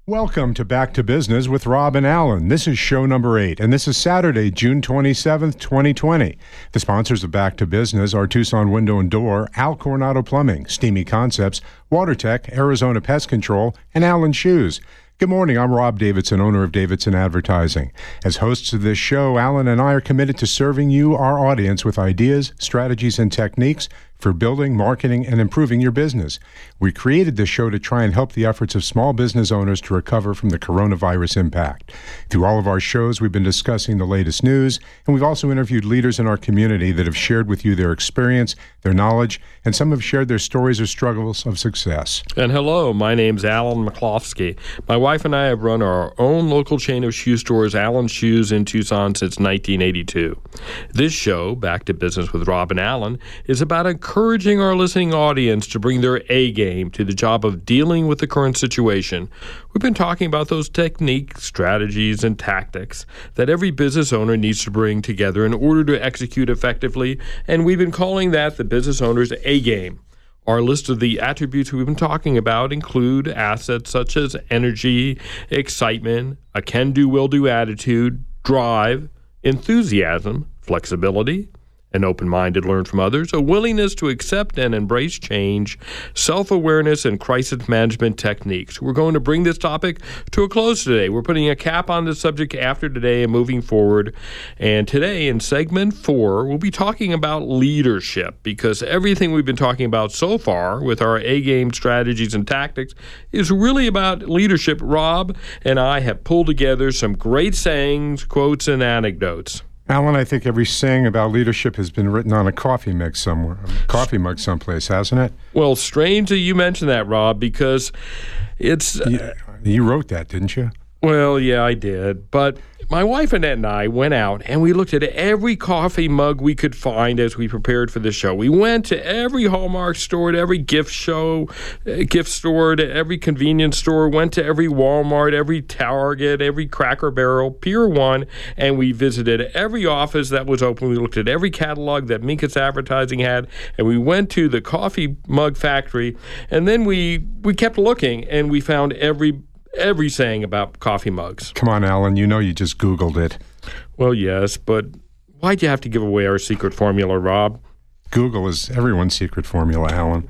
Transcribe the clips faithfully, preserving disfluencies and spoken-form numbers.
Welcome to Back to Business with Rob and Alan. This is show number eight, and this is Saturday, June twenty-seventh, twenty twenty. The sponsors of Back to Business are Tucson Window and Door, Al Coronado Plumbing, Steamy Concepts, WaterTech, Arizona Pest Control, and Allen Shoes. Good morning, I'm Rob Davidson, owner of Davidson Advertising. As hosts of this show, Alan and I are committed to serving you, our audience, with ideas, strategies, and techniques for building, marketing, and improving your business. We created this show to try and help the efforts of small business owners to recover from the coronavirus impact. Through all of our shows, we've been discussing the latest news, and we've also interviewed leaders in our community that have shared with you their experience, their knowledge, and some have shared their stories or struggles of success. And hello, my name's Alan McCloskey. My wife and I have run our own local chain of shoe stores, Allen Shoes, in Tucson since nineteen eighty-two. This show, Back to Business with Rob and Alan, is about encouraging our listening audience to bring their A game to the job of dealing with the current situation. We've been talking about those techniques, strategies, and tactics that every business owner needs to bring together in order to execute effectively, and we've been calling that the business owner's A game. Our list of the attributes we've been talking about include assets such as energy, excitement, a can-do, will-do attitude, drive, enthusiasm, flexibility, an open mind to learn from others, a willingness to accept and embrace change, self-awareness, and crisis management techniques. We're going to bring this topic to a close today. We're putting a cap on this subject after today and moving forward. And today, in segment four, we'll be talking about leadership, because everything we've been talking about so far with our A-game strategies and tactics is really about leadership. Rob and I have pulled together some great sayings, quotes, and anecdotes. Alan, I think every saying about leadership has been written on a coffee mug somewhere, coffee mug someplace, hasn't it? Well, strange that you mentioned that, Rob, because it's... Yeah, you wrote that, didn't you? Well, yeah, I did. But my wife Annette and I went out and we looked at every coffee mug we could find as we prepared for the show. We went to every Hallmark store, to every gift show, uh, gift store, to every convenience store, went to every Walmart, every Target, every Cracker Barrel, Pier one, and we visited every office that was open. We looked at every catalog that Minkus Advertising had, and we went to the coffee mug factory, and then we, we kept looking, and we found every every saying about coffee mugs. Come on, Alan, you know you just Googled it. Well, yes, but why'd you have to give away our secret formula, Rob? Google is everyone's secret formula, Alan.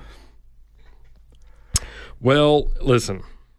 Well, listen.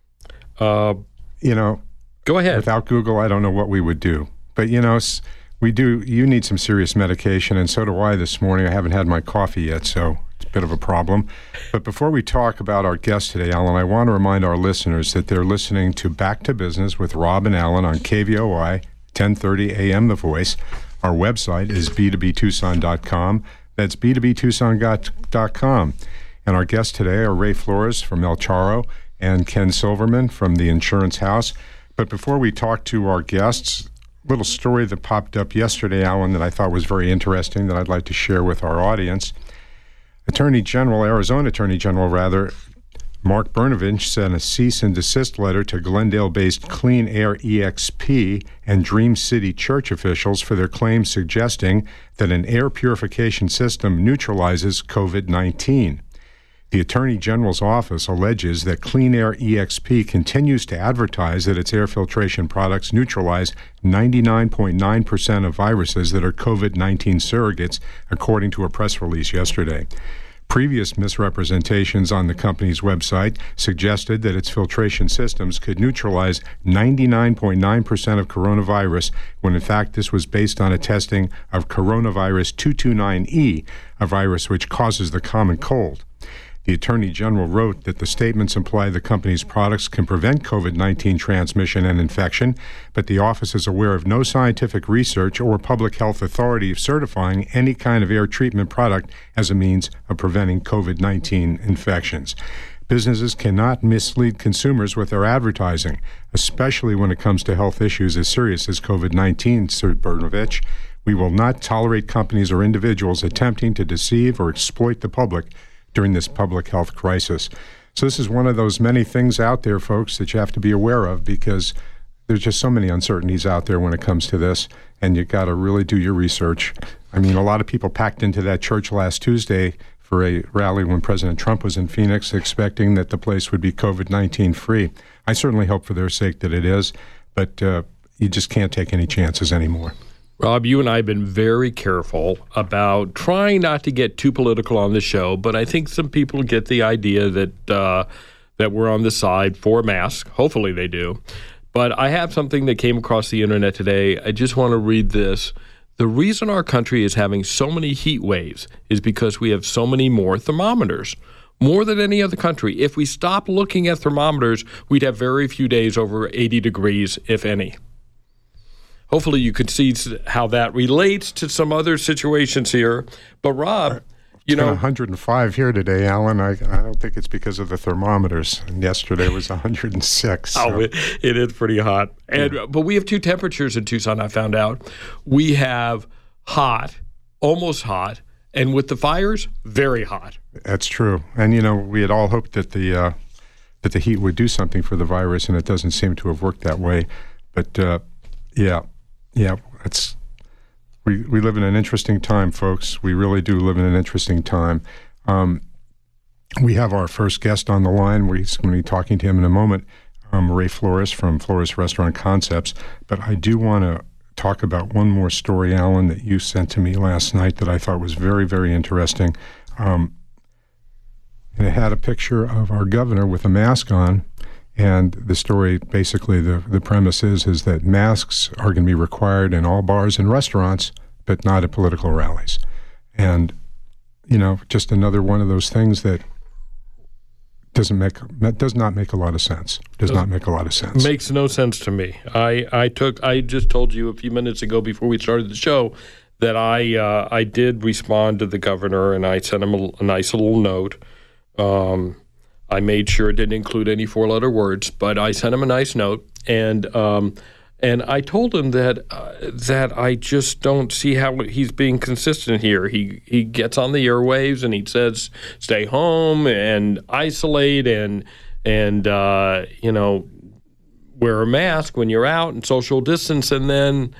Uh, you know, go ahead. Without Google, I don't know what we would do. But, you know, we do. You need some serious medication, and so do I this morning. I haven't had my coffee yet, so it's a bit of a problem. But before we talk about our guest today, Alan, I want to remind our listeners that they're listening to Back to Business with Rob and Alan on K V O I, ten thirty A M The Voice. Our website is b two b tucson dot com. That's b two b tucson dot com. And our guests today are Ray Flores from El Charro and Ken Silverman from the Insurance House. But before we talk to our guests, a little story that popped up yesterday, Alan, that I thought was very interesting that I'd like to share with our audience. Attorney General, Arizona Attorney General, rather, Mark Brnovich sent a cease and desist letter to Glendale-based Clean Air E X P and Dream City Church officials for their claims suggesting that an air purification system neutralizes covid nineteen. The Attorney General's office alleges that Clean Air E X P continues to advertise that its air filtration products neutralize ninety-nine point nine percent of viruses that are covid nineteen surrogates, according to a press release yesterday. Previous misrepresentations on the company's website suggested that its filtration systems could neutralize ninety-nine point nine percent of coronavirus, when in fact this was based on a testing of coronavirus two twenty-nine E, a virus which causes the common cold. The Attorney General wrote that the statements imply the company's products can prevent covid nineteen transmission and infection, but the office is aware of no scientific research or public health authority certifying any kind of air treatment product as a means of preventing covid nineteen infections. Businesses cannot mislead consumers with their advertising, especially when it comes to health issues as serious as covid nineteen, said Brnovich. We will not tolerate companies or individuals attempting to deceive or exploit the public during this public health crisis. So this is one of those many things out there, folks, that you have to be aware of, because there's just so many uncertainties out there when it comes to this, and you got to really do your research. I mean, a lot of people packed into that church last Tuesday for for a rally when President Trump was in Phoenix, expecting that the place would be COVID nineteen free. I certainly hope for their sake that it is, but uh, you just can't take any chances anymore. Rob, you and I have been very careful about trying not to get too political on the show, but I think some people get the idea that uh, that we're on the side for masks. Hopefully they do. But I have something that came across the internet today. I just want to read this. The reason our country is having so many heat waves is because we have so many more thermometers, more than any other country. If we stopped looking at thermometers, we'd have very few days over eighty degrees, if any. Hopefully you can see how that relates to some other situations here. But Rob, you know, one hundred five here today, Alan. I, I don't think it's because of the thermometers. And yesterday was one hundred six. So. Oh, it, it is pretty hot. And yeah. But we have two temperatures in Tucson, I found out. We have hot, almost hot, and with the fires, very hot. That's true. And, you know, we had all hoped that the uh, that the heat would do something for the virus, and it doesn't seem to have worked that way. But, uh, yeah, yeah, it's... We we live in an interesting time, folks. We really do live in an interesting time. Um, we have our first guest on the line. We're going to be talking to him in a moment, um, Ray Flores from Flores Restaurant Concepts. But I do want to talk about one more story, Alan, that you sent to me last night that I thought was very, very interesting. Um, and it had a picture of our governor with a mask on. And the story, basically, the, the premise is, is that masks are going to be required in all bars and restaurants, but not at political rallies. And, you know, just another one of those things that doesn't make, does not make a lot of sense. Does not make a lot of sense. Makes no sense to me. I, I took, I just told you a few minutes ago before we started the show that I, uh, I did respond to the governor, and I sent him a, a nice little note. Um, I made sure it didn't include any four-letter words, but I sent him a nice note, and um, and I told him that uh, that I just don't see how he's being consistent here. He he gets on the airwaves and he says, "Stay home and isolate and and uh, you know, wear a mask when you're out and social distance," and then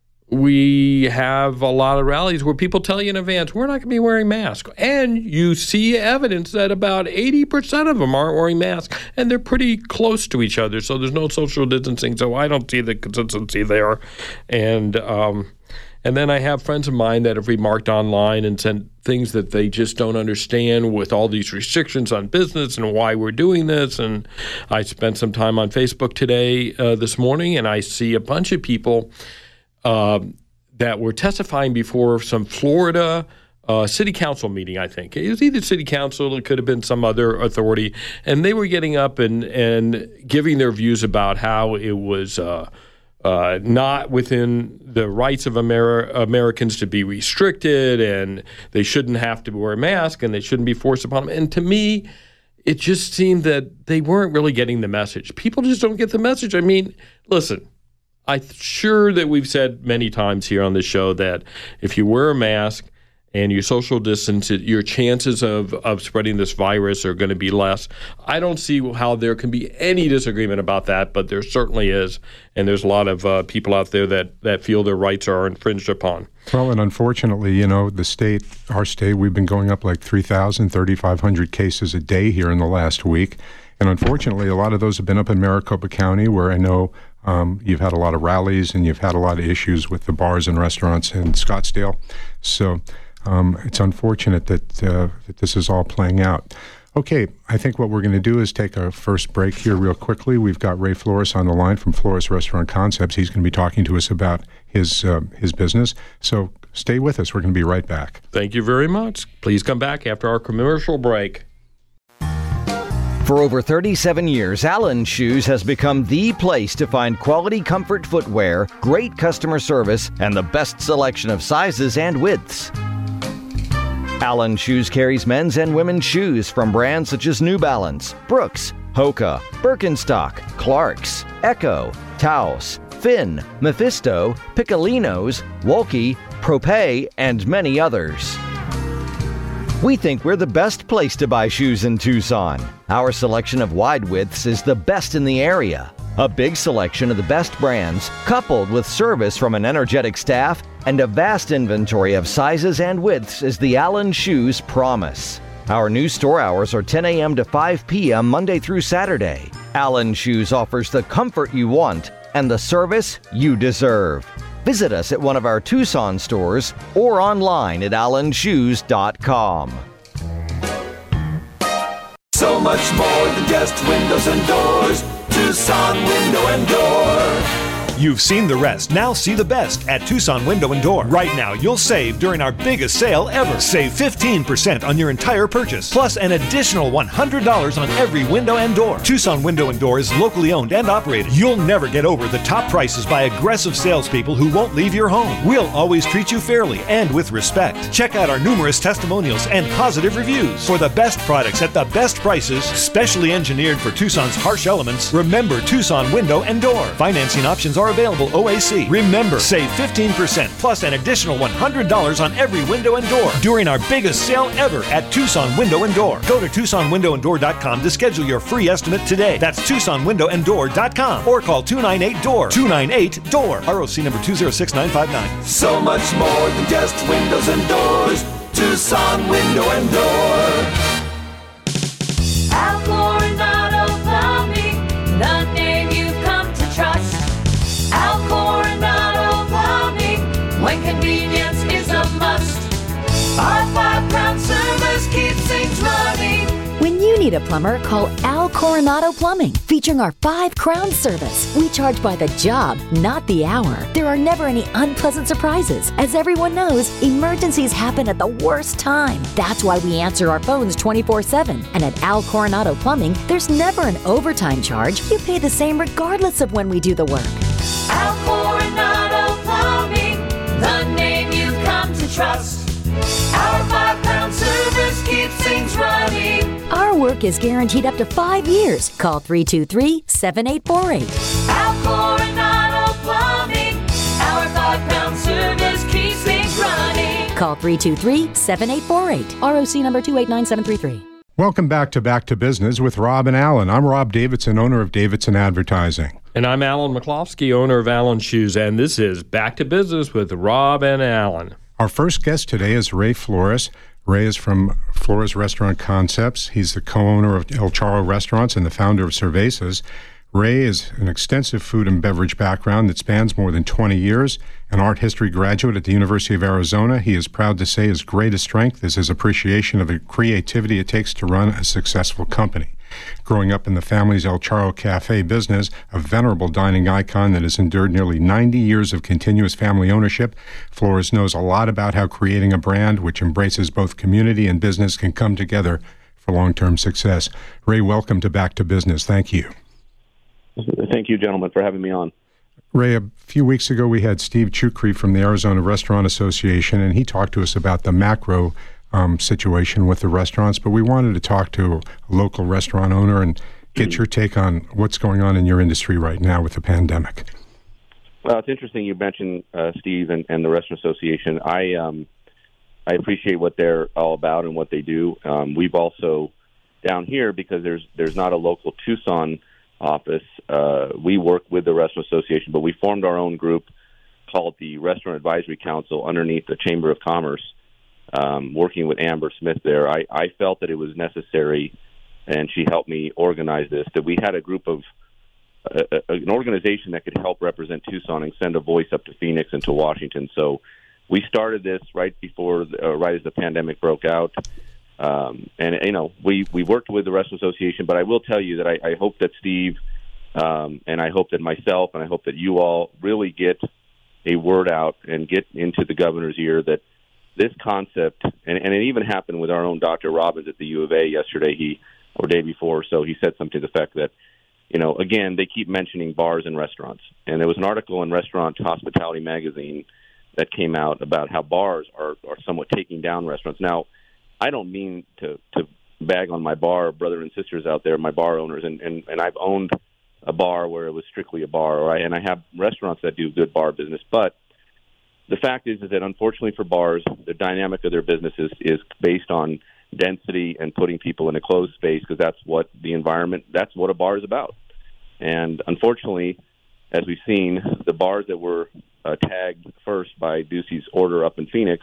we have a lot of rallies where people tell you in advance, we're not going to be wearing masks. And you see evidence that about eighty percent of them aren't wearing masks, and they're pretty close to each other, so there's no social distancing. So I don't see the consistency there. And um, and then I have friends of mine that have remarked online and sent things that they just don't understand with all these restrictions on business and why we're doing this. And I spent some time on Facebook today, uh, this morning, and I see a bunch of people Uh, that were testifying before some Florida uh, city council meeting, I think. It was either city council, it could have been some other authority, and they were getting up and, and giving their views about how it was uh, uh, not within the rights of Amer- Americans to be restricted, and they shouldn't have to wear a mask, and they shouldn't be forced upon them. And to me, it just seemed that they weren't really getting the message. People just don't get the message. I mean, listen, I'm sure that we've said many times here on this show that if you wear a mask and you social distance, it, your chances of, of spreading this virus are going to be less. I don't see how there can be any disagreement about that, but there certainly is. And there's a lot of uh, people out there that, that feel their rights are infringed upon. Well, and unfortunately, you know, the state, our state, we've been going up like three thousand, thirty-five hundred cases a day here in the last week. And unfortunately, a lot of those have been up in Maricopa County, where I know Um, you've had a lot of rallies and you've had a lot of issues with the bars and restaurants in Scottsdale. So um, it's unfortunate that, uh, that this is all playing out. Okay, I think what we're going to do is take our first break here real quickly. We've got Ray Flores on the line from Flores Restaurant Concepts. He's going to be talking to us about his uh, his business. So stay with us. We're going to be right back. Thank you very much. Please come back after our commercial break. For over thirty-seven years, Allen Shoes has become the place to find quality comfort footwear, great customer service, and the best selection of sizes and widths. Allen Shoes carries men's and women's shoes from brands such as New Balance, Brooks, Hoka, Birkenstock, Clarks, Echo, Taos, Finn, Mephisto, Piccolinos, Wolke, Propé, and many others. We think we're the best place to buy shoes in Tucson. Our selection of wide widths is the best in the area. A big selection of the best brands, coupled with service from an energetic staff and a vast inventory of sizes and widths is the Allen Shoes promise. Our new store hours are ten a.m. to five p.m. Monday through Saturday. Allen Shoes offers the comfort you want and the service you deserve. Visit us at one of our Tucson stores or online at allen shoes dot com. So much more than just windows and doors. Tucson Window and Door. You've seen the rest. Now see the best at Tucson Window and Door. Right now, you'll save during our biggest sale ever. Save fifteen percent on your entire purchase, plus an additional one hundred dollars on every window and door. Tucson Window and Door is locally owned and operated. You'll never get over the top prices by aggressive salespeople who won't leave your home. We'll always treat you fairly and with respect. Check out our numerous testimonials and positive reviews. For the best products at the best prices, specially engineered for Tucson's harsh elements, remember Tucson Window and Door. Financing options are available O A C. Remember, save fifteen percent plus an additional one hundred dollars on every window and door during our biggest sale ever at Tucson Window and Door. Go to tucson window and door dot com to schedule your free estimate today. That's tucson window and door dot com or call two nine eight D O O R. two nine eight D O O R. R O C number two zero six nine five nine. So much more than just windows and doors. Tucson Window and Door. Al Coronado Plumbing, the name you've come to trust. Al Coronado Plumbing, when convenience is a must. Our five-crown service keeps things running. When you need a plumber, call Al Coronado Plumbing, featuring our Five Crown service. We charge by the job, not the hour. There are never any unpleasant surprises. As everyone knows, emergencies happen at the worst time. That's why we answer our phones twenty-four seven. And at Al Coronado Plumbing, there's never an overtime charge. You pay the same regardless of when we do the work. Al Coronado Plumbing, the name you've come to trust. Our five-crown service keeps things running. Our work is guaranteed up to five years. Call three two three, seven eight four eight. Al Coronado Plumbing, our five-crown service keeps things running. Call three two three, seven eight four eight. R O C number two eight nine seven three three. Welcome back to Back to Business with Rob and Allen. I'm Rob Davidson, owner of Davidson Advertising. And I'm Alan McCloskey, owner of Allen Shoes, and this is Back to Business with Rob and Alan. Our first guest today is Ray Flores. Ray is from Flores Restaurant Concepts. He's the co-owner of El Charro Restaurants and the founder of Cervezas. Ray is an extensive food and beverage background that spans more than twenty years. An art history graduate at the University of Arizona, he is proud to say his greatest strength is his appreciation of the creativity it takes to run a successful company. Growing up in the family's El Charro Cafe business, a venerable dining icon that has endured nearly ninety years of continuous family ownership, Flores knows a lot about how creating a brand which embraces both community and business can come together for long-term success. Ray, welcome to Back to Business. Thank you. Thank you, gentlemen, for having me on. Ray, a few weeks ago we had Steve Chukri from the Arizona Restaurant Association, and he talked to us about the macro um, situation with the restaurants, but we wanted to talk to a local restaurant owner and get your take on what's going on in your industry right now with the pandemic. Well, it's interesting you mentioned uh, Steve and, and the Restaurant Association. I um, I appreciate what they're all about and what they do. Um, we've also, down here, because there's there's not a local Tucson office, uh, we work with the Restaurant Association, but we formed our own group called the Restaurant Advisory Council underneath the Chamber of Commerce, um, working with Amber Smith there. I, I felt that it was necessary, and she helped me organize this, that we had a group of, uh, an organization that could help represent Tucson and send a voice up to Phoenix and to Washington. So we started this right before, uh, right as the pandemic broke out. Um, and, you know, we, we worked with the Restaurant Association, but I will tell you that I, I hope that Steve um, and I hope that myself and I hope that you all really get a word out and get into the governor's ear that this concept, and, and it even happened with our own Doctor Robbins at the U of A yesterday, he or day before, so he said something to the effect that, you know, again, they keep mentioning bars and restaurants. And there was an article in Restaurant Hospitality Magazine that came out about how bars are, are somewhat taking down restaurants. Now, I don't mean to, to bag on my bar brother and sisters out there, my bar owners, and, and, and I've owned a bar where it was strictly a bar, right? And I have restaurants that do good bar business. But the fact is, is that unfortunately for bars, the dynamic of their business is, is based on density and putting people in a closed space, because that's what the environment, that's what a bar is about. And unfortunately, as we've seen, the bars that were uh, tagged first by Ducey's order up in Phoenix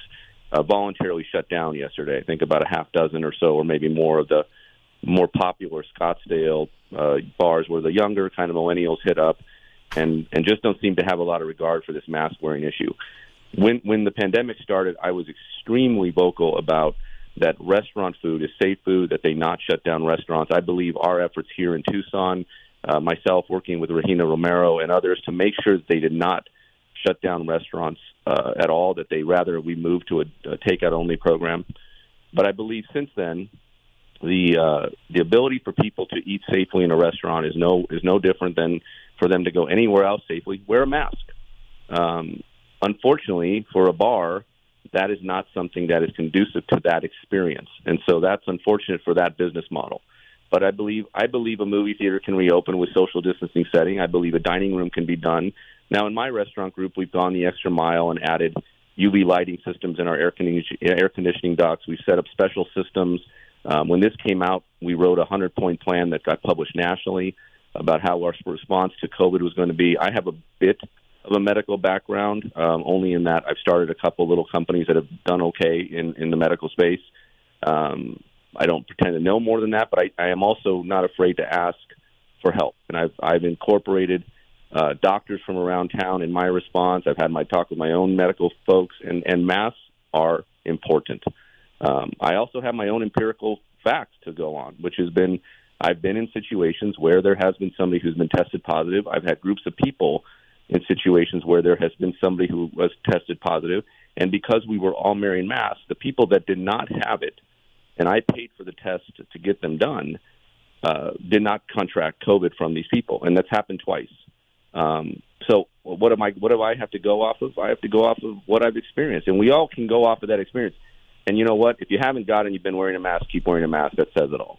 uh, voluntarily shut down yesterday. I think about a half dozen or so, or maybe more of the more popular Scottsdale uh, bars where the younger kind of millennials hit up and, and just don't seem to have a lot of regard for this mask wearing issue. When when the pandemic started, I was extremely vocal about that restaurant food is safe food, that they not shut down restaurants. I believe our efforts here in Tucson, uh, myself working with Regina Romero and others to make sure that they did not shut down restaurants uh, at all, that they rather we moved to a, a takeout-only program. But I believe since then, the uh, the ability for people to eat safely in a restaurant is no is no different than for them to go anywhere else safely. Wear a mask. Um, unfortunately, for a bar, that is not something that is conducive to that experience, and so that's unfortunate for that business model. But I believe I believe a movie theater can reopen with social distancing setting. I believe a dining room can be done. Now, in my restaurant group, we've gone the extra mile and added U V lighting systems in our air conditioning, air conditioning ducts. We've set up special systems. Um, when this came out, we wrote a hundred-point plan that got published nationally about how our response to COVID was going to be. I have a bit of a medical background, um, only in that I've started a couple little companies that have done okay in, in the medical space. Um, I don't pretend to know more than that, but I, I am also not afraid to ask for help. And I've, I've incorporated uh, doctors from around town in my response. I've had my talk with my own medical folks, and, and masks are important. Um, I also have my own empirical facts to go on, which has been I've been in situations where there has been somebody who's been tested positive. I've had groups of people in situations where there has been somebody who was tested positive, and because we were all wearing masks, the people that did not have it, and I paid for the test to get them done, uh, did not contract COVID from these people, and that's happened twice. Um, so what am I? What do I have to go off of? I have to go off of what I've experienced, and we all can go off of that experience. And you know what? If you haven't got it, you've been wearing a mask, keep wearing a mask. That says it all.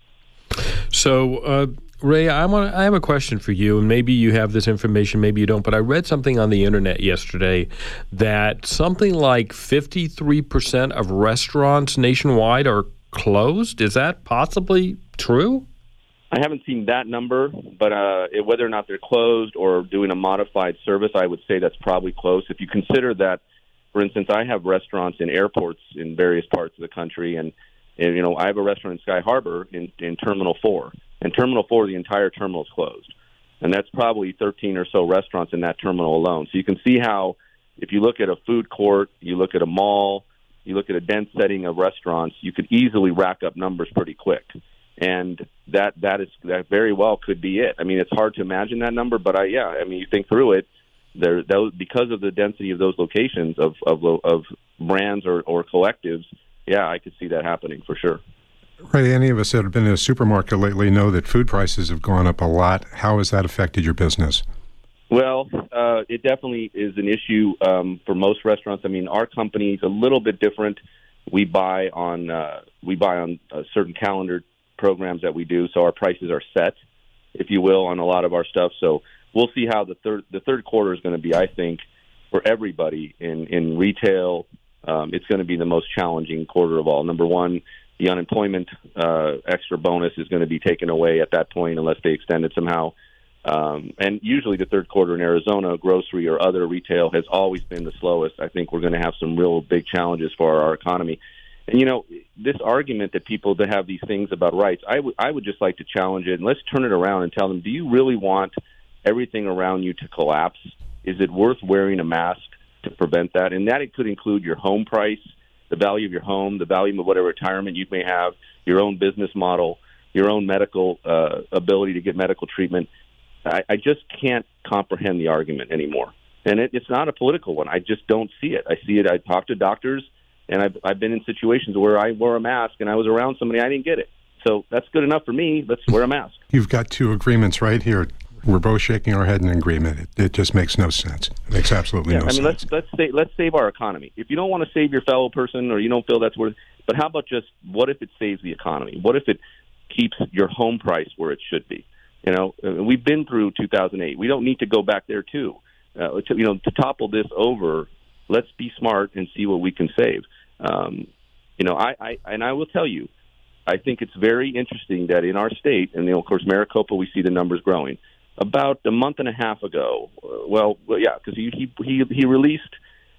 So, uh, Ray, I want I have a question for you, and maybe you have this information, maybe you don't, but I read something on the internet yesterday that something like fifty-three percent of restaurants nationwide are closed. Is that possibly true? I haven't seen that number, but uh, it, whether or not they're closed or doing a modified service, I would say that's probably close. If you consider that, for instance, I have restaurants in airports in various parts of the country, and, and you know, I have a restaurant in Sky Harbor in, in Terminal four. And Terminal four, the entire terminal is closed. And that's probably thirteen or so restaurants in that terminal alone. So you can see how, if you look at a food court, you look at a mall, you look at a dense setting of restaurants, you could easily rack up numbers pretty quick. And that that is that very well could be it. I mean, it's hard to imagine that number, but I yeah, I mean, you think through it, there those because of the density of those locations of of, of brands or, or collectives, yeah, I could see that happening for sure. Ray, any of us that have been in a supermarket lately know that food prices have gone up a lot. How has that affected your business? Well, uh, it definitely is an issue um, for most restaurants. I mean, our company is a little bit different. We buy on uh, we buy on uh, certain calendar programs that we do, so our prices are set, if you will, on a lot of our stuff. So we'll see how the third the third quarter is going to be. I think for everybody in in retail, um, it's going to be the most challenging quarter of all. Number one, the unemployment uh, extra bonus is going to be taken away at that point unless they extend it somehow. Um, and usually the third quarter in Arizona, grocery or other retail, has always been the slowest. I think we're going to have some real big challenges for our economy. And, you know, this argument that people that have these things about rights, I, w- I would just like to challenge it. And let's turn it around and tell them, do you really want everything around you to collapse? Is it worth wearing a mask to prevent that? And that it could include your home price, the value of your home, the value of whatever retirement you may have, your own business model, your own medical uh, ability to get medical treatment. I, I just can't comprehend the argument anymore. And it, it's not a political one. I just don't see it. I see it. I talk to doctors, and I've, I've been in situations where I wore a mask and I was around somebody, I didn't get it. So that's good enough for me. Let's wear a mask. You've got two agreements right here. We're both shaking our head in agreement. It, it just makes no sense. It makes absolutely yeah, no I mean, sense. let's let's save, let's save our economy. If you don't want to save your fellow person, or you don't feel that's worth, but how about just what if it saves the economy? What if it keeps your home price where it should be? You know, we've been through two thousand eight. We don't need to go back there too. Uh, to, you know, to topple this over, let's be smart and see what we can save. Um, you know, I, I and I will tell you, I think it's very interesting that in our state, and you know, of course, Maricopa, we see the numbers growing. About a month and a half ago, uh, well, well, yeah, because he, he he he released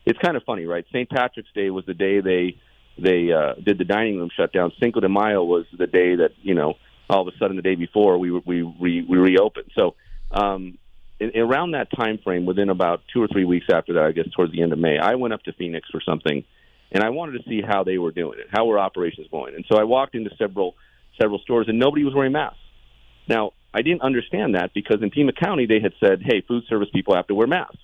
it's kind of funny, right? Saint Patrick's Day was the day they they uh, did the dining room shutdown. Cinco de Mayo was the day that, you know, all of a sudden the day before we we we, we reopened. So um, in, around that time frame, within about two or three weeks after that, I guess towards the end of May, I went up to Phoenix for something, and I wanted to see how they were doing it, how were operations going. And so I walked into several several stores, and nobody was wearing masks. Now, I didn't understand that because in Pima County they had said, hey, food service people have to wear masks.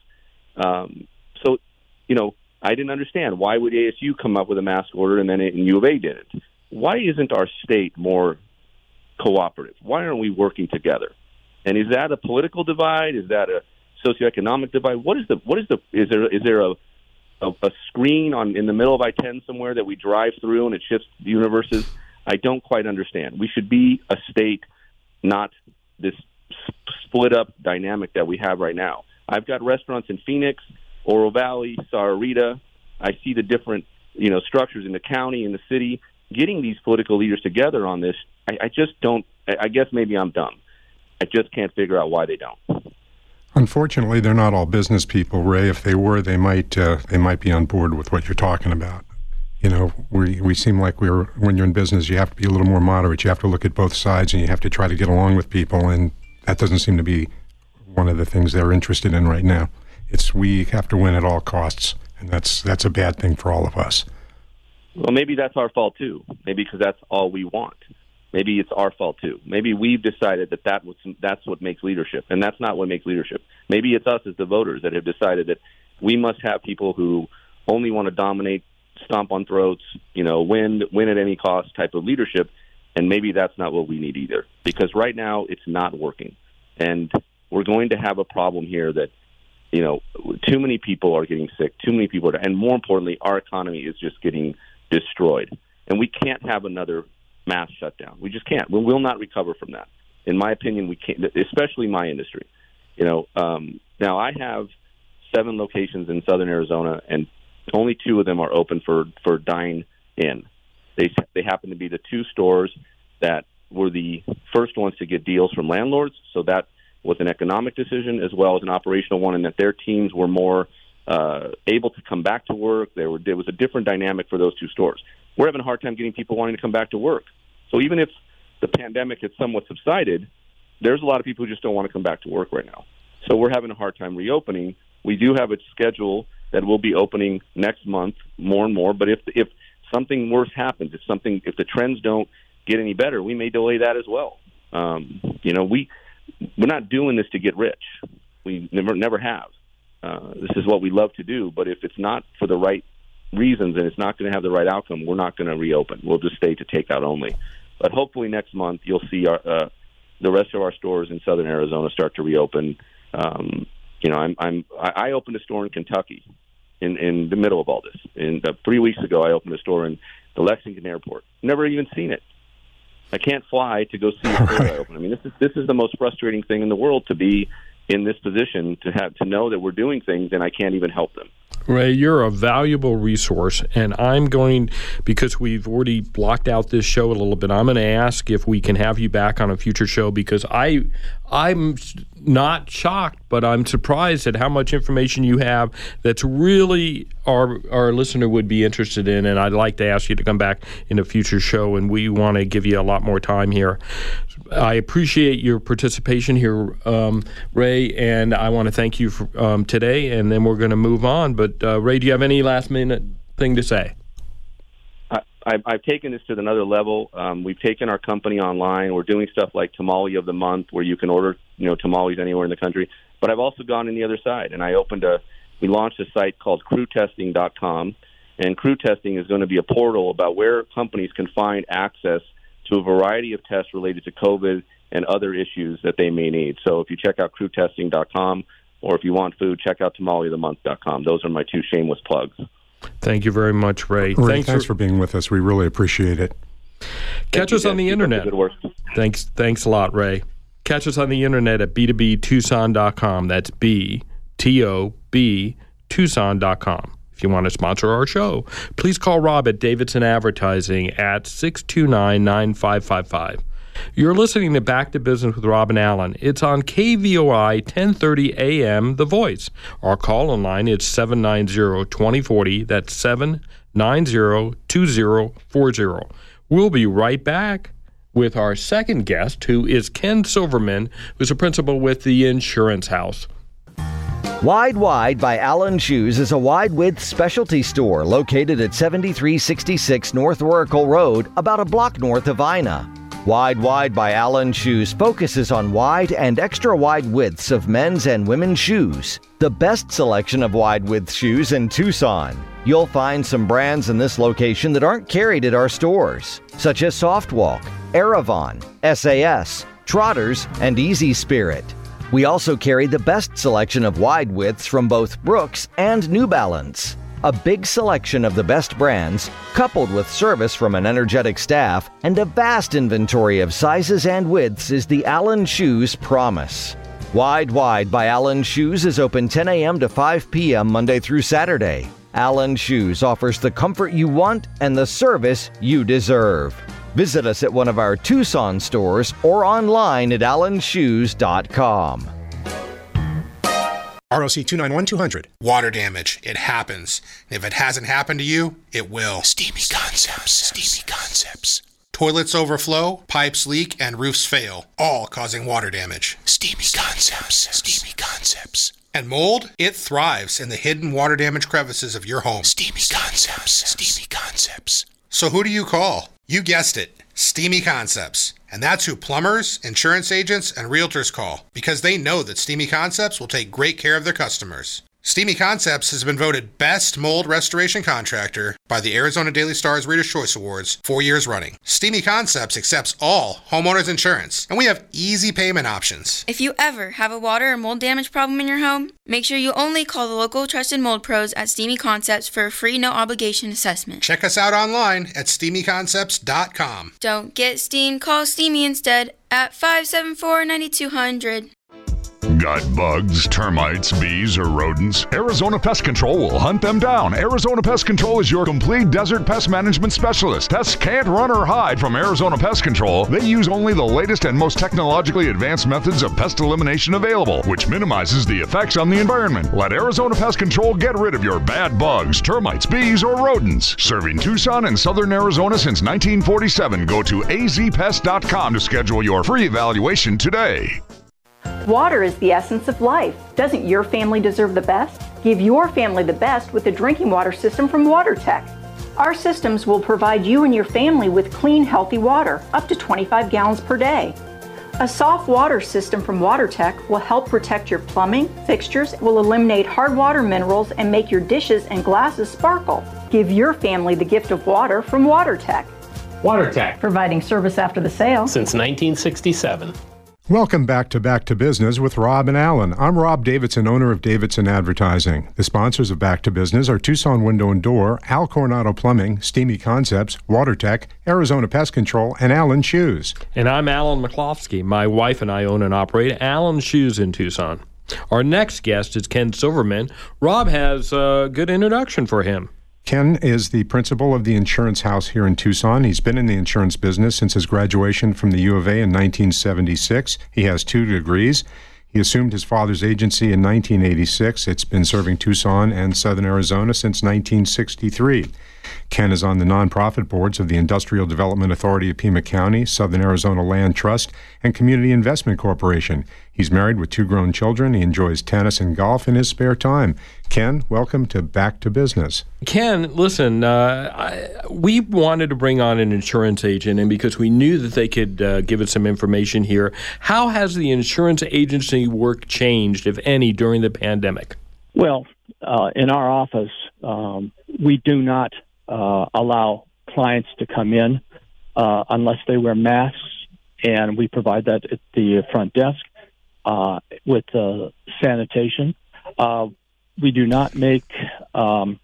Um, so, you know, I didn't understand. Why would A S U come up with a mask order and then it, and U of A did it? Why isn't our state more cooperative? Why aren't we working together? And is that a political divide? Is that a socioeconomic divide? What is the, what is the, is there, is there a, a, a screen on in the middle of I ten somewhere that we drive through and it shifts the universes? I don't quite understand. We should be a state, not this split up dynamic that we have right now. I've got restaurants in Phoenix, Oro Valley, Sahuarita. I see the different, you know, structures in the county, in the city, getting these political leaders together on this. I, I just don't, I guess maybe I'm dumb. I just can't figure out why they don't. Unfortunately, they're not all business people, Ray. If they were, they might uh, they might be on board with what you're talking about. You know, we we seem like we're, when you're in business, you have to be a little more moderate. You have to look at both sides, and you have to try to get along with people, and that doesn't seem to be one of the things they're interested in right now. It's we have to win at all costs, and that's that's a bad thing for all of us. Well, maybe that's our fault, too. Maybe because that's all we want. Maybe it's our fault, too. Maybe we've decided that, that was, that's what makes leadership, and that's not what makes leadership. Maybe it's us as the voters that have decided that we must have people who only want to dominate, stomp on throats, you know, win win at any cost type of leadership, and maybe that's not what we need either. Because right now it's not working, and we're going to have a problem here that, you know, too many people are getting sick, too many people are, and more importantly, our economy is just getting destroyed, and we can't have another mass shutdown. We just can't. We will not recover from that. In my opinion, we can't, especially my industry. You know, um, now I have seven locations in southern Arizona, and only two of them are open for, for dine-in. They they happen to be the two stores that were the first ones to get deals from landlords, so that was an economic decision as well as an operational one, and that their teams were more uh, able to come back to work. There, were, there was a different dynamic for those two stores. We're having a hard time getting people wanting to come back to work. So even if the pandemic has somewhat subsided, there's a lot of people who just don't want to come back to work right now. So we're having a hard time reopening. We do have a schedule that will be opening next month more and more. But if if something worse happens, if something if the trends don't get any better, we may delay that as well. Um, you know, we we're not doing this to get rich. We never never have. Uh, this is what we love to do. But if it's not for the right reasons and it's not going to have the right outcome, we're not going to reopen. We'll just stay to takeout only. But hopefully next month you'll see our, uh, the rest of our stores in southern Arizona start to reopen. Um, you know, I'm, I'm I opened a store in Kentucky in, in the middle of all this. And uh, three weeks ago, I opened a store in the Lexington airport. Never even seen it. I can't fly to go see a store I open. I mean, this is this is the most frustrating thing in the world, to be in this position, to have to know that we're doing things and I can't even help them. Ray, you're a valuable resource, and I'm going, because we've already blocked out this show a little bit, I'm going to ask if we can have you back on a future show, because I, I'm not shocked, but I'm surprised at how much information you have that's really our our listener would be interested in, and I'd like to ask you to come back in a future show, and we want to give you a lot more time here. I appreciate your participation here, um, Ray, and I want to thank you for um, today, and then we're going to move on. But, uh, Ray, do you have any last-minute thing to say? I, I've taken this to another level. Um, we've taken our company online. We're doing stuff like Tamale of the Month, where you can order, you know, tamales anywhere in the country. But I've also gone in the other side, and I opened a – we launched a site called crew testing dot com, and Crew Testing is going to be a portal about where companies can find access to a variety of tests related to COVID and other issues that they may need. So if you check out crew testing dot com, or if you want food, check out tamale of the month dot com. Those are my two shameless plugs. Thank you very much, Ray. Ray, thanks, thanks for, for being with us. We really appreciate it. Catch Thank us you, on the Keep internet. Good work. Thanks, thanks a lot, Ray. Catch us on the internet at b to b tucson dot com. That's B T O B Tucson dot com. If you want to sponsor our show, please call Rob at Davidson Advertising at six two nine, nine five five five. You're listening to Back to Business with Rob and Allen. It's on K V O I ten thirty A M, The Voice. Our call-in line is seven nine zero, two zero four zero. That's seven nine zero, two zero four zero. We'll be right back with our second guest, who is Ken Silverman, who's a principal with the Insurance House. Wide Wide by Allen Shoes is a wide-width specialty store located at seventy-three sixty-six North Oracle Road, about a block north of Ina. Wide Wide by Allen Shoes focuses on wide and extra-wide widths of men's and women's shoes. The best selection of wide-width shoes in Tucson. You'll find some brands in this location that aren't carried at our stores, such as Softwalk, Aravon, S A S, Trotters, and Easy Spirit. We also carry the best selection of wide widths from both Brooks and New Balance. A big selection of the best brands, coupled with service from an energetic staff and a vast inventory of sizes and widths, is the Allen Shoes promise. Wide Wide by Allen Shoes is open ten A M to five P M Monday through Saturday. Allen Shoes offers the comfort you want and the service you deserve. Visit us at one of our Tucson stores or online at allen shoes dot com. R O C two nine one two hundred. Water damage. It happens. If it hasn't happened to you, it will. Steamy Concepts. Steamy Concepts. Toilets overflow, pipes leak, and roofs fail, all causing water damage. Steamy Concepts. Steamy Concepts. And mold? It thrives in the hidden water damage crevices of your home. Steamy Concepts. Steamy Concepts. So who do you call? You guessed it, Steamy Concepts. And that's who plumbers, insurance agents, and realtors call, because they know that Steamy Concepts will take great care of their customers. Steamy Concepts has been voted Best Mold Restoration Contractor by the Arizona Daily Star's Reader's Choice Awards four years running. Steamy Concepts accepts all homeowners insurance, and we have easy payment options. If you ever have a water or mold damage problem in your home, make sure you only call the local trusted mold pros at Steamy Concepts for a free no-obligation assessment. Check us out online at steamy concepts dot com. Don't get steamed, call Steamy instead at five seven four, nine two zero zero. Got bugs, termites, bees, or rodents? Arizona Pest Control will hunt them down. Arizona Pest Control is your complete desert pest management specialist. Pests can't run or hide from Arizona Pest Control. They use only the latest and most technologically advanced methods of pest elimination available, which minimizes the effects on the environment. Let Arizona Pest Control get rid of your bad bugs, termites, bees, or rodents. Serving Tucson and southern Arizona since nineteen forty-seven. Go to a z pest dot com to schedule your free evaluation today. Water is the essence of life. Doesn't your family deserve the best? Give your family the best with the drinking water system from WaterTech. Our systems will provide you and your family with clean, healthy water, up to twenty-five gallons per day. A soft water system from WaterTech will help protect your plumbing, fixtures, will eliminate hard water minerals, and make your dishes and glasses sparkle. Give your family the gift of water from WaterTech. WaterTech, providing service after the sale since nineteen sixty-seven. Welcome back to Back to Business with Rob and Allen. I'm Rob Davidson, owner of Davidson Advertising. The sponsors of Back to Business are Tucson Window and Door, Al Coronado Plumbing, Steamy Concepts, WaterTech, Arizona Pest Control, and Allen Shoes. And I'm Alan McCloskey. My wife and I own and operate Allen Shoes in Tucson. Our next guest is Ken Silverman. Rob has a good introduction for him. Ken is the principal of the Insurance House here in Tucson. He's been in the insurance business since his graduation from the U of A in nineteen seventy-six. He has two degrees. He assumed his father's agency in nineteen eighty-six. It's been serving Tucson and southern Arizona since nineteen sixty-three. Ken is on the nonprofit boards of the Industrial Development Authority of Pima County, Southern Arizona Land Trust, and Community Investment Corporation. He's married with two grown children. He enjoys tennis and golf in his spare time. Ken, welcome to Back to Business. Ken, listen, uh, I, we wanted to bring on an insurance agent, and because we knew that they could uh, give us some information here, how has the insurance agency work changed, if any, during the pandemic? Well, uh, in our office, um, we do not uh, allow clients to come in uh, unless they wear masks, and we provide that at the front desk uh, with uh, sanitation. Uh, we do not make um,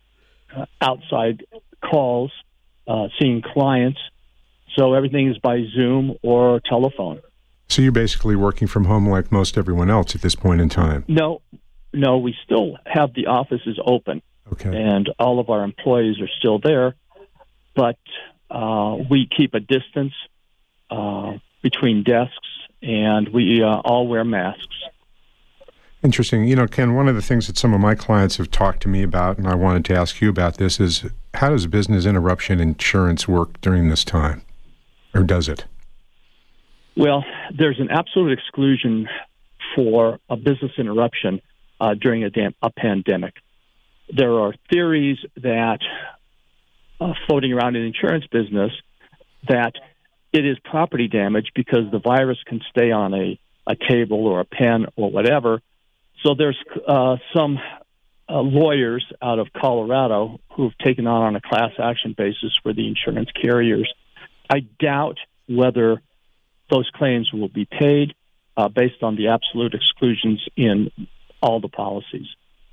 outside calls uh, seeing clients, so everything is by Zoom or telephone. So you're basically working from home like most everyone else at this point in time? No, no, we still have the offices open. Okay. And all of our employees are still there, but uh, we keep a distance. Uh, between desks, and we uh, all wear masks. Interesting. You know, Ken, one of the things that some of my clients have talked to me about, and I wanted to ask you about this, is how does business interruption insurance work during this time? Or does it? Well, there's an absolute exclusion for a business interruption uh, during a, dam- a pandemic. There are theories that uh, floating around in the insurance business that it is property damage because the virus can stay on a, a table or a pen or whatever. So there's uh, some uh, lawyers out of Colorado who've taken on on a class action basis for the insurance carriers. I doubt whether those claims will be paid uh, based on the absolute exclusions in all the policies.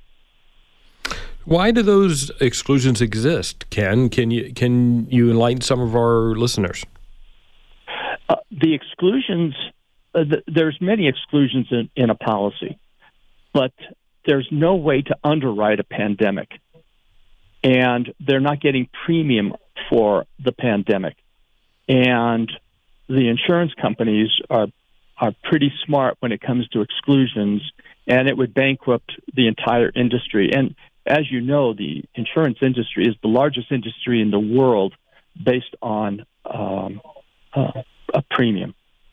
Why do those exclusions exist, Ken? Can you can you enlighten some of our listeners? Uh, the exclusions, uh, th- there's many exclusions in, in a policy, but there's no way to underwrite a pandemic, and they're not getting premium for the pandemic. And the insurance companies are are pretty smart when it comes to exclusions, and it would bankrupt the entire industry. And as you know, the insurance industry is the largest industry in the world based on um, uh, a premium.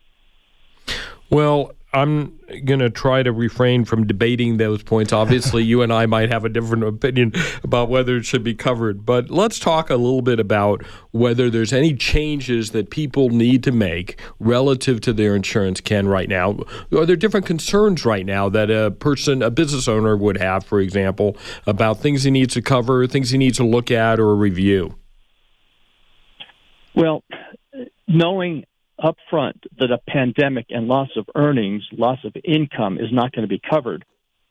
Well, I'm going to try to refrain from debating those points. Obviously, you and I might have a different opinion about whether it should be covered. But let's talk a little bit about whether there's any changes that people need to make relative to their insurance, Ken, right now. Are there different concerns right now that a person, a business owner would have, for example, about things he needs to cover, things he needs to look at or review? Well, knowing up front that a pandemic and loss of earnings, loss of income is not going to be covered.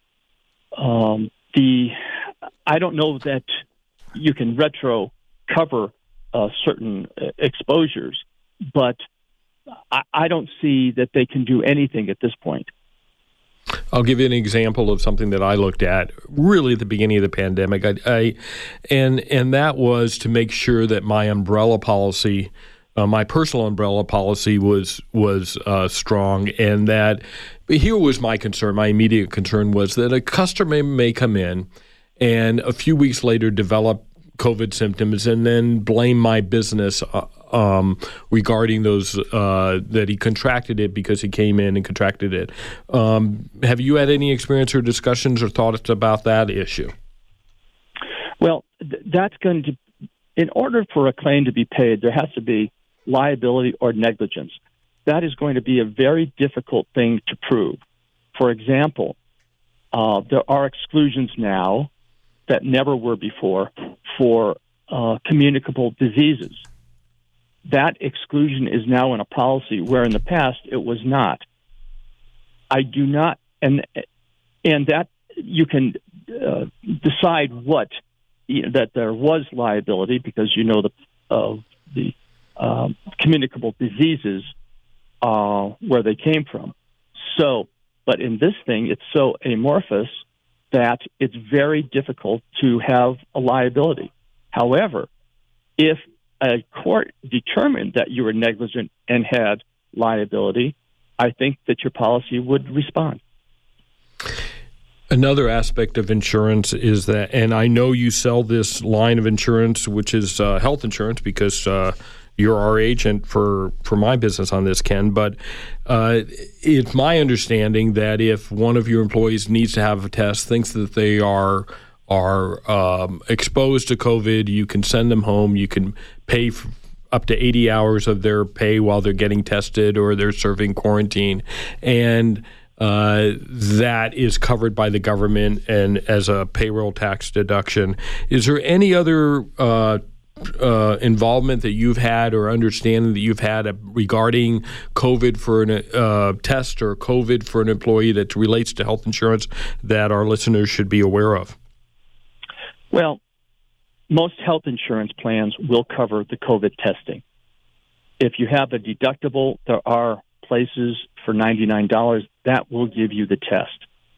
Um, the I don't know that you can retro cover uh, certain uh, exposures, but I, I don't see that they can do anything at this point. I'll give you an example of something that I looked at really at the beginning of the pandemic. I, I and and that was to make sure that my umbrella policy, Uh, my personal umbrella policy was was uh, strong, and that here was my concern. My immediate concern was that a customer may come in and a few weeks later develop COVID symptoms and then blame my business uh, um, regarding those uh, that he contracted it because he came in and contracted it. Um, have you had any experience or discussions or thoughts about that issue? Well, th- that's going to, in order for a claim to be paid, there has to be liability or negligence. That is going to be a very difficult thing to prove. For example, uh, there are exclusions now that never were before for uh, communicable diseases. That exclusion is now in a policy where in the past it was not. I do not, and and that you can uh, decide what you know, that there was liability because you know the uh, the Um, communicable diseases uh, where they came from. So, but in this thing, it's so amorphous that it's very difficult to have a liability. However, if a court determined that you were negligent and had liability, I think that your policy would respond. Another aspect of insurance is that, and I know you sell this line of insurance, which is uh, health insurance, because uh, you're our agent for, for my business on this, Ken, but uh, it's my understanding that if one of your employees needs to have a test, thinks that they are are um, exposed to COVID, you can send them home, you can pay f- up to eighty hours of their pay while they're getting tested or they're serving quarantine, and uh, that is covered by the government and as a payroll tax deduction. Is there any other uh, Uh, involvement that you've had or understanding that you've had uh, regarding COVID for a uh, test or COVID for an employee that relates to health insurance that our listeners should be aware of? Well, most health insurance plans will cover the COVID testing. If you have a deductible, there are places for ninety-nine dollars that will give you the test.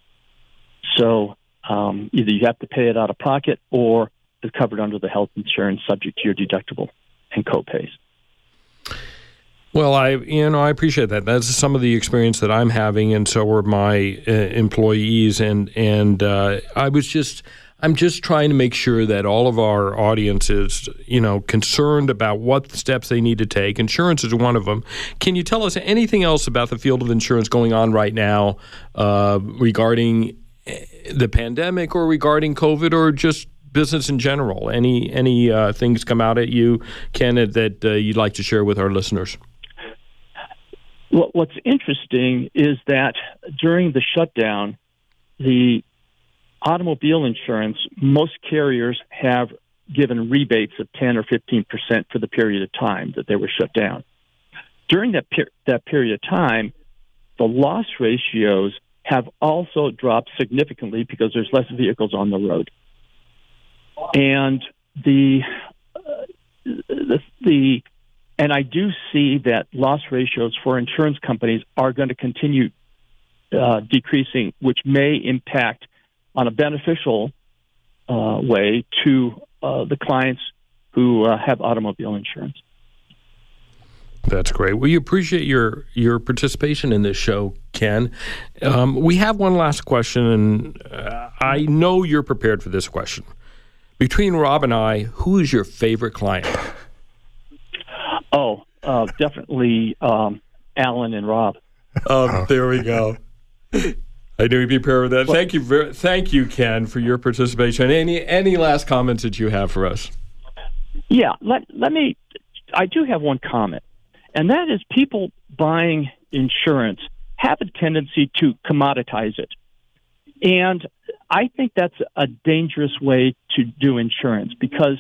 So um, either you have to pay it out of pocket or covered under the health insurance subject to your deductible and co-pays. Well, I you know I appreciate that. That's some of the experience that I'm having, and so are my uh, employees. And and uh, I was just I'm just trying to make sure that all of our audience is you know concerned about what steps they need to take. Insurance is one of them. Can you tell us anything else about the field of insurance going on right now uh, regarding the pandemic, or regarding COVID, or just business in general? Any any uh, things come out at you, Ken, that uh, you'd like to share with our listeners? Well, what's interesting is that during the shutdown, the automobile insurance, most carriers have given rebates of ten or fifteen percent for the period of time that they were shut down. During that, per- that period of time, the loss ratios have also dropped significantly because there's less vehicles on the road. And the, uh, the, the and I do see that loss ratios for insurance companies are going to continue uh, decreasing, which may impact on a beneficial uh, way to uh, the clients who uh, have automobile insurance. That's great. We appreciate your your participation in this show, Ken. Um, we have one last question, and uh, I know you're prepared for this question. Between Rob and I, who is your favorite client? Oh, uh, definitely um, Alan and Rob. Um, there we go. I knew you'd be prepared with that. Well, thank you, very, thank you, Ken, for your participation. Any any last comments that you have for us? Yeah, let let me. I do have one comment, and that is people buying insurance have a tendency to commoditize it, and I think that's a dangerous way to do insurance because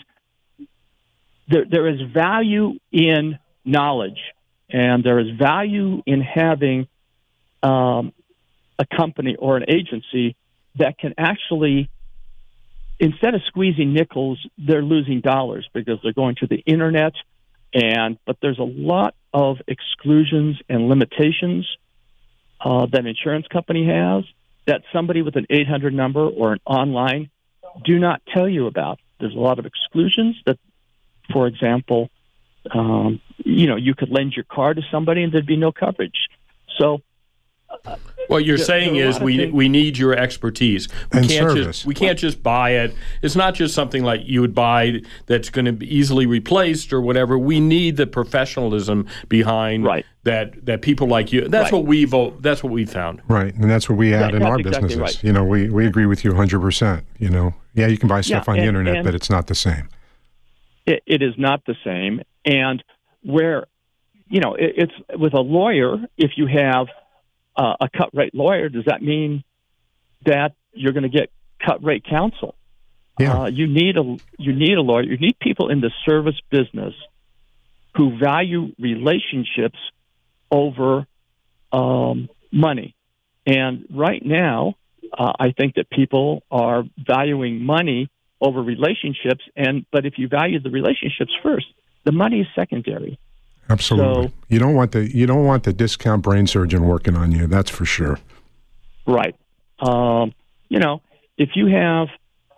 there there is value in knowledge, and there is value in having um, a company or an agency that can actually, instead of squeezing nickels, they're losing dollars because they're going to the internet. And but there's a lot of exclusions and limitations uh, that an insurance company has that somebody with an eight hundred number or an online do not tell you about. There's a lot of exclusions that, for example, um, you know, you could lend your car to somebody and there'd be no coverage. So uh, what you're there, saying is we things. we need your expertise. We and can't service. just we can't just buy it. It's not just something like you would buy that's going to be easily replaced or whatever. We need the professionalism behind right. that that people like you. That's right. what we've that's what we found. Right, and that's what we add right. in that's our exactly businesses. Right. You know, we we agree with you one hundred percent. You know, yeah, you can buy stuff yeah, on and, the internet, and but it's not the same. It, it is not the same, and where you know it, it's with a lawyer. If you have Uh, a cut rate lawyer, does that mean that you're going to get cut rate counsel? Yeah. Uh, you need a you need a lawyer. You need people in the service business who value relationships over um, money. And right now, uh, I think that people are valuing money over relationships. And but if you value the relationships first, the money is secondary. Absolutely. So, you don't want the you don't want the discount brain surgeon working on you. That's for sure. Right. Um, you know, if you have,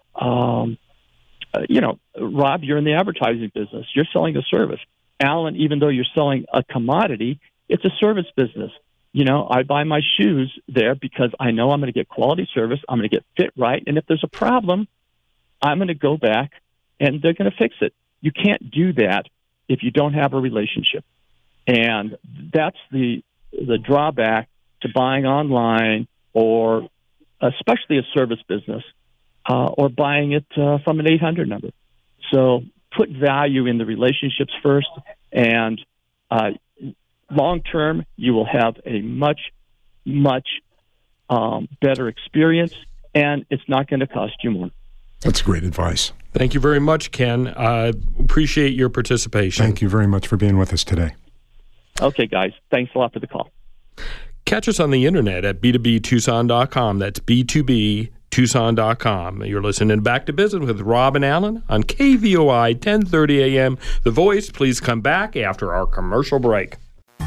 um, uh, you know, Rob, you're in the advertising business. You're selling a service. Alan, even though you're selling a commodity, it's a service business. You know, I buy my shoes there because I know I'm going to get quality service. I'm going to get fit right. And if there's a problem, I'm going to go back and they're going to fix it. You can't do that if you don't have a relationship. And that's the the drawback to buying online or especially a service business uh, or buying it uh, from an eight hundred number. So put value in the relationships first, and uh, long term you will have a much, much um, better experience, and it's not going to cost you more. That's great advice. Thank you very much, Ken. I uh, appreciate your participation. Thank you very much for being with us today. Okay, guys. Thanks a lot for the call. Catch us on the internet at b two b tucson dot com. That's b two b tucson dot com. You're listening Back to Business with Rob and Alan on K V O I ten thirty A M. The Voice. Please come back after our commercial break.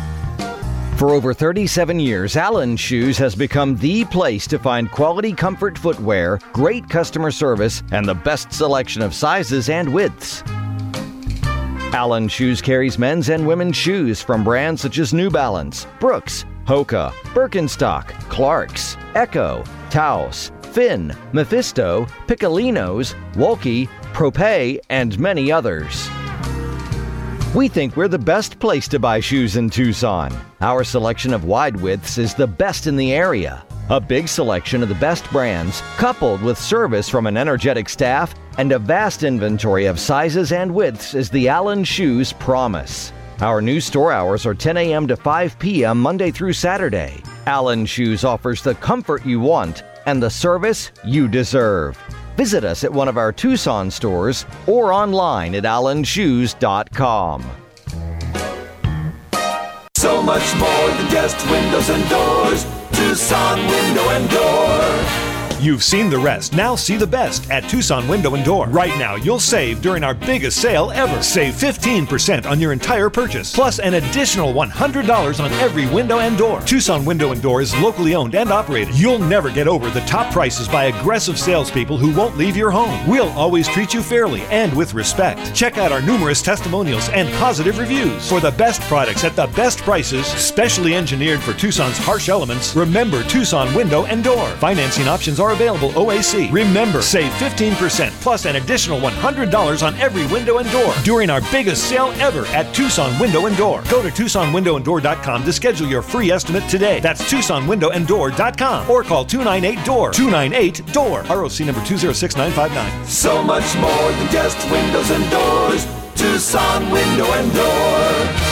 For over thirty-seven years, Allen Shoes has become the place to find quality comfort footwear, great customer service, and the best selection of sizes and widths. Allen Shoes carries men's and women's shoes from brands such as New Balance, Brooks, Hoka, Birkenstock, Clarks, Echo, Taos, Finn, Mephisto, Piccolinos, Wolke, Propay, and many others. We think we're the best place to buy shoes in Tucson. Our selection of wide widths is the best in the area. A big selection of the best brands, coupled with service from an energetic staff and a vast inventory of sizes and widths is the Allen Shoes promise. Our new store hours are ten a.m. to five p.m. Monday through Saturday. Allen Shoes offers the comfort you want and the service you deserve. Visit us at one of our Tucson stores or online at allen shoes dot com. So much more than just windows and doors. Tucson Window and Door. You've seen the rest. Now see the best at Tucson Window and Door. Right now, you'll save during our biggest sale ever. Save fifteen percent on your entire purchase, plus an additional one hundred dollars on every window and door. Tucson Window and Door is locally owned and operated. You'll never get over the top prices by aggressive salespeople who won't leave your home. We'll always treat you fairly and with respect. Check out our numerous testimonials and positive reviews. For the best products at the best prices, specially engineered for Tucson's harsh elements, remember Tucson Window and Door. Financing options are available O A C. Remember, save fifteen percent plus an additional one hundred dollars on every window and door during our biggest sale ever at Tucson Window and Door. Go to tucson window and door dot com to schedule your free estimate today. That's tucson window and door dot com or call two nine eight D O O R. two nine eight D O O R. R O C number two zero six nine five nine. So much more than just windows and doors. Tucson Window and Door.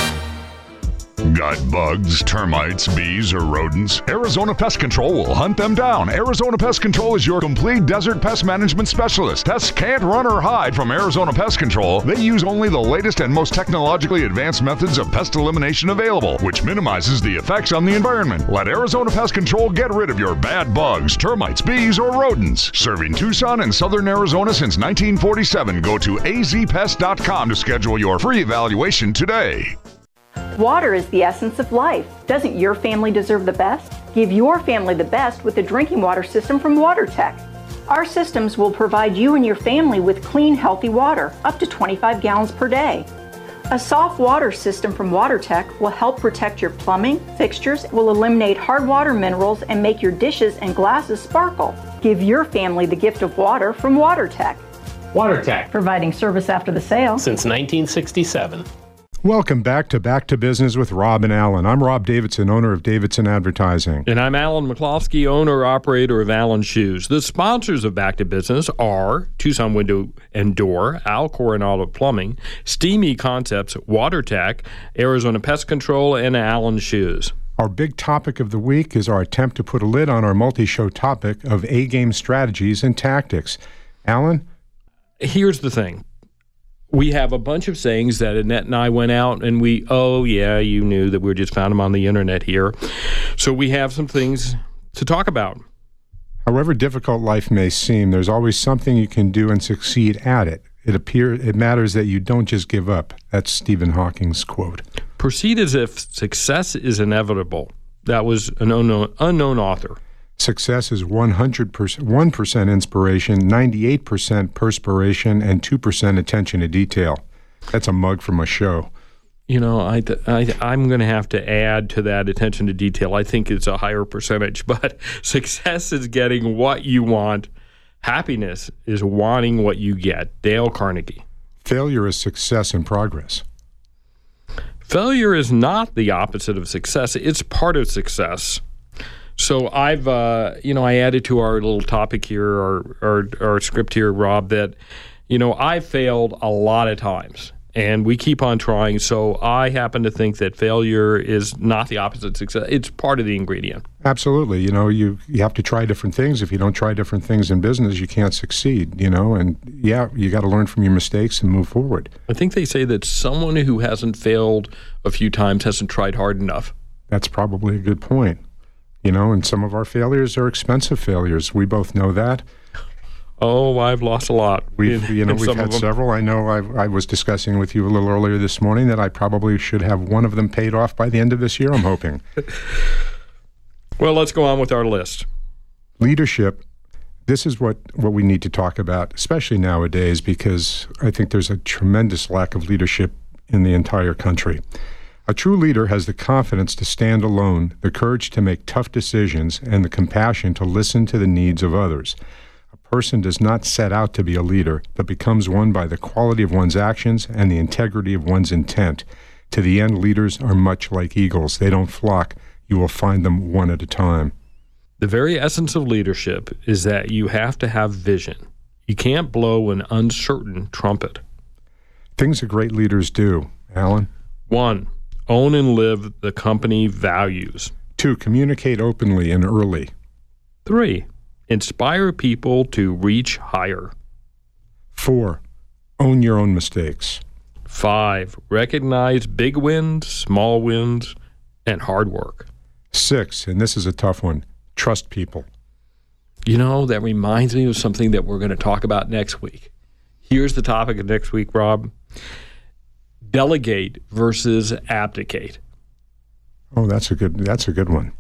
Got bugs, termites, bees, or rodents? Arizona Pest Control will hunt them down. Arizona Pest Control is your complete desert pest management specialist. Pests can't run or hide from Arizona Pest Control. They use only the latest and most technologically advanced methods of pest elimination available, which minimizes the effects on the environment. Let Arizona Pest Control get rid of your bad bugs, termites, bees, or rodents. Serving Tucson and southern Arizona since nineteen forty-seven. Go to a z pest dot com to schedule your free evaluation today. Water is the essence of life. Doesn't your family deserve the best? Give your family the best with the drinking water system from WaterTech. Our systems will provide you and your family with clean, healthy water, up to twenty-five gallons per day. A soft water system from WaterTech will help protect your plumbing, fixtures, will eliminate hard water minerals, and make your dishes and glasses sparkle. Give your family the gift of water from WaterTech. WaterTech, providing service after the sale since nineteen sixty-seven. Welcome back to Back to Business with Rob and Alan. I'm Rob Davidson, owner of Davidson Advertising. And I'm Alan McCloskey, owner-operator of Allen Shoes. The sponsors of Back to Business are Tucson Window and Door, Al Coronado Plumbing, Steamy Concepts, WaterTech, Arizona Pest Control, and Allen Shoes. Our big topic of the week is our attempt to put a lid on our multi-show topic of A-game strategies and tactics. Alan? Here's the thing. We have a bunch of sayings that Annette and I went out and we, oh, yeah, you knew that we just found them on the internet here. So we have some things to talk about. However difficult life may seem, there's always something you can do and succeed at it. It appear, it matters that you don't just give up. That's Stephen Hawking's quote. Proceed as if success is inevitable. That was an unknown, unknown author. Success is one hundred percent, one percent inspiration, ninety-eight percent perspiration, and two percent attention to detail. That's a mug from a show. You know, I, I, I'm going to have to add to that attention to detail. I think it's a higher percentage, but success is getting what you want. Happiness is wanting what you get. Dale Carnegie. Failure is success in progress. Failure is not the opposite of success. It's part of success. So I've, uh, you know, I added to our little topic here, our, our, our script here, Rob, that, you know, I've failed a lot of times, and we keep on trying. So I happen to think that failure is not the opposite of success. It's part of the ingredient. Absolutely. You know, you, you have to try different things. If you don't try different things in business, you can't succeed, you know, and yeah, you got to learn from your mistakes and move forward. I think they say that someone who hasn't failed a few times hasn't tried hard enough. That's probably a good point. You know, and some of our failures are expensive failures. We both know that. Oh, I've lost a lot. We've, in, you know, in we've had several. I know I, I was discussing with you a little earlier this morning that I probably should have one of them paid off by the end of this year, I'm hoping. Well, let's go on with our list. Leadership. This is what, what we need to talk about, especially nowadays, because I think there's a tremendous lack of leadership in the entire country. A true leader has the confidence to stand alone, the courage to make tough decisions, and the compassion to listen to the needs of others. A person does not set out to be a leader, but becomes one by the quality of one's actions and the integrity of one's intent. To the end, leaders are much like eagles. They don't flock. You will find them one at a time. The very essence of leadership is that you have to have vision. You can't blow an uncertain trumpet. Things that great leaders do, Alan. One, own and live the company values. Two, communicate openly and early. Three, inspire people to reach higher. Four, own your own mistakes. Five, recognize big wins, small wins, and hard work. Six, and this is a tough one, trust people. You know, that reminds me of something that we're going to talk about next week. Here's the topic of next week, Rob. Delegate versus abdicate. Oh, that's a good that's a good one.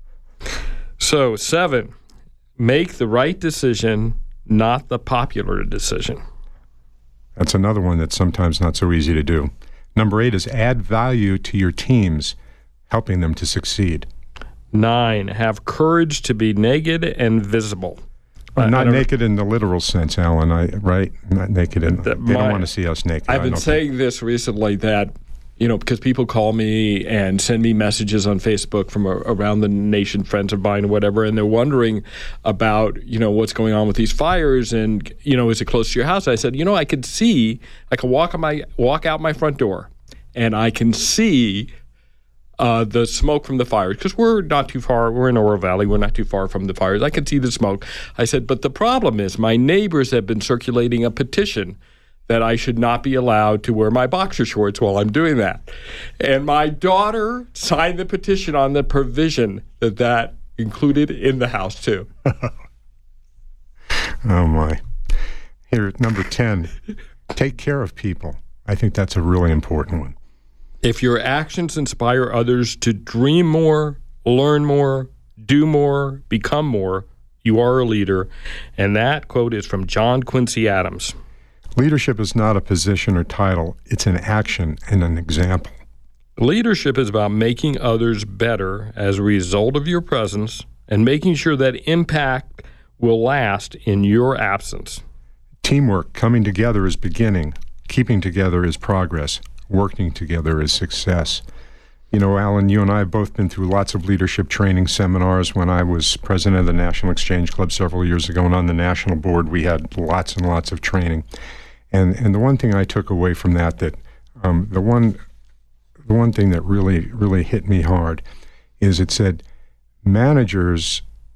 So, seven, make the right decision, not the popular decision. That's another one that's sometimes not so easy to do. Number eight is add value to your teams, helping them to succeed. Nine, have courage to be naked and visible. Well, not naked in the literal sense, Alan, I, right? Not naked in, they my, don't want to see us naked. I've been saying think. this recently that, you know, because people call me and send me messages on Facebook from a, around the nation, friends of mine or whatever, and they're wondering about, you know, what's going on with these fires and, you know, is it close to your house? I said, you know, I can see, I can walk, on my, walk out my front door and I can see Uh, the smoke from the fires, because we're not too far, we're in Oro Valley, we're not too far from the fires. I can see the smoke. I said, but the problem is my neighbors have been circulating a petition that I should not be allowed to wear my boxer shorts while I'm doing that. And my daughter signed the petition on the provision that that included in the house, too. Oh, my. Here, number ten, take care of people. I think that's a really important one. If your actions inspire others to dream more, learn more, do more, become more, you are a leader. And that quote is from John Quincy Adams. Leadership is not a position or title. It's an action and an example. Leadership is about making others better as a result of your presence and making sure that impact will last in your absence. Teamwork, coming together is beginning. Keeping together is progress. Working together is success. You know, Alan, you and I have both been through lots of leadership training seminars. When I was president of the National Exchange Club several years ago and on the national board, we had lots and lots of training. And and the one thing I took away from that, that um, the one the one thing that really, really hit me hard is it said, managers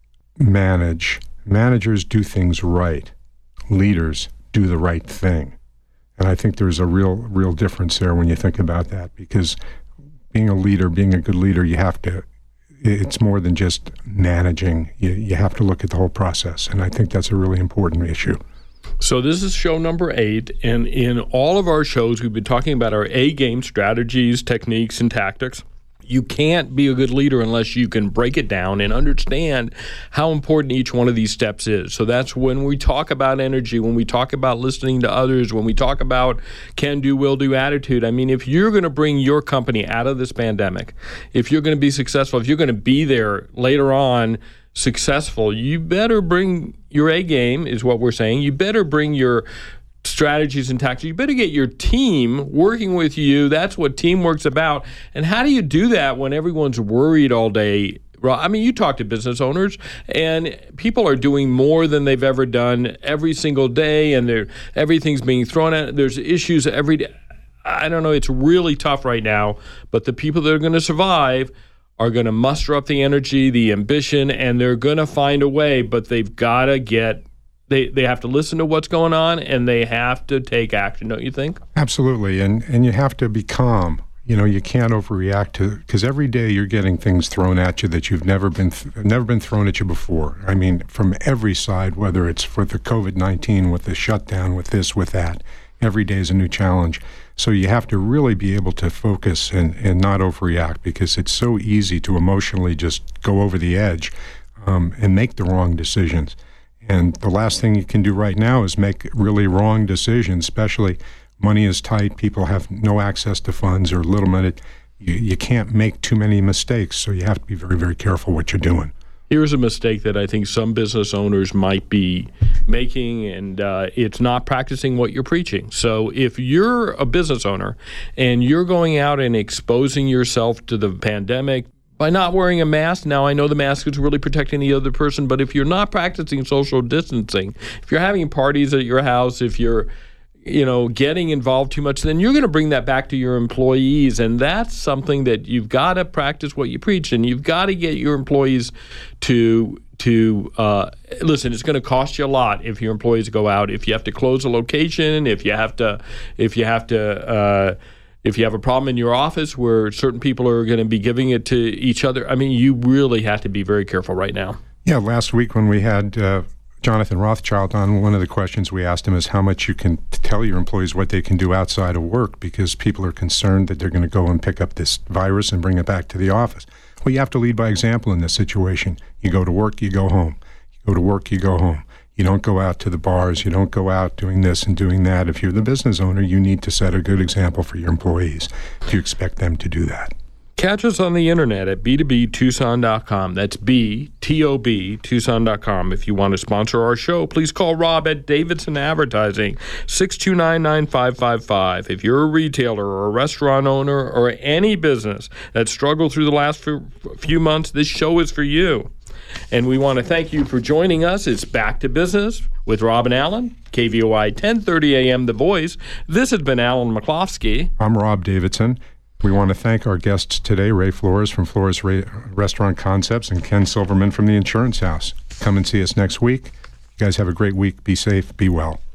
manage, managers do things right, leaders do the right thing. And I think there's a real, real difference there when you think about that, because being a leader, being a good leader, you have to, it's more than just managing. You, you have to look at the whole process. And I think that's a really important issue. So this is show number eight. And in all of our shows, we've been talking about our A-game strategies, techniques, and tactics. You can't be a good leader unless you can break it down and understand how important each one of these steps is. So that's when we talk about energy, when we talk about listening to others, when we talk about can-do, will-do attitude. I mean, if you're going to bring your company out of this pandemic, if you're going to be successful, if you're going to be there later on successful, you better bring your A game, is what we're saying. You better bring your strategies and tactics. You better get your team working with you. That's what teamwork's about. And how do you do that when everyone's worried all day? I mean, you talk to business owners, and people are doing more than they've ever done every single day, and they're, everything's being thrown at. There's issues every day. I don't know. It's really tough right now, but the people that are going to survive are going to muster up the energy, the ambition, and they're going to find a way, but they've got to get They they have to listen to what's going on, and they have to take action, don't you think? Absolutely, and and you have to be calm. You know, you can't overreact to, because every day you're getting things thrown at you that you've never been th- never been thrown at you before. I mean, from every side, whether it's for the covid nineteen, with the shutdown, with this, with that. Every day is a new challenge. So you have to really be able to focus and, and not overreact, because it's so easy to emotionally just go over the edge um, and make the wrong decisions. And the last thing you can do right now is make really wrong decisions, especially money is tight, people have no access to funds or little money. You, you can't make too many mistakes, so you have to be very, very careful what you're doing. Here's a mistake that I think some business owners might be making, and uh, it's not practicing what you're preaching. So if you're a business owner and you're going out and exposing yourself to the pandemic by not wearing a mask, now I know the mask is really protecting the other person, but if you're not practicing social distancing, if you're having parties at your house, if you're you know, getting involved too much, then you're going to bring that back to your employees. And that's something that you've got to practice what you preach. And you've got to get your employees to, to uh, listen, it's going to cost you a lot if your employees go out, if you have to close a location, if you have to, if you have to, uh, if you have a problem in your office where certain people are going to be giving it to each other. I mean, you really have to be very careful right now. Yeah, last week when we had uh, Jonathan Rothschild on, one of the questions we asked him is how much you can tell your employees what they can do outside of work, because people are concerned that they're going to go and pick up this virus and bring it back to the office. Well, you have to lead by example in this situation. You go to work, you go home. You go to work, you go home. You don't go out to the bars. You don't go out doing this and doing that. If you're the business owner, you need to set a good example for your employees if you expect them to do that. Catch us on the internet at b two b tucson dot com. That's B T O B, Tucson dot com. If you want to sponsor our show, please call Rob at Davidson Advertising, six two nine, nine five five five. If you're a retailer or a restaurant owner or any business that struggled through the last few months, this show is for you. And we want to thank you for joining us. It's Back to Business with Rob and Alan, K V O I ten thirty A M The Voice. This has been Alan McCloskey. I'm Rob Davidson. We want to thank our guests today, Ray Flores from Flores Ra- Restaurant Concepts and Ken Silverman from the Insurance House. Come and see us next week. You guys have a great week. Be safe. Be well.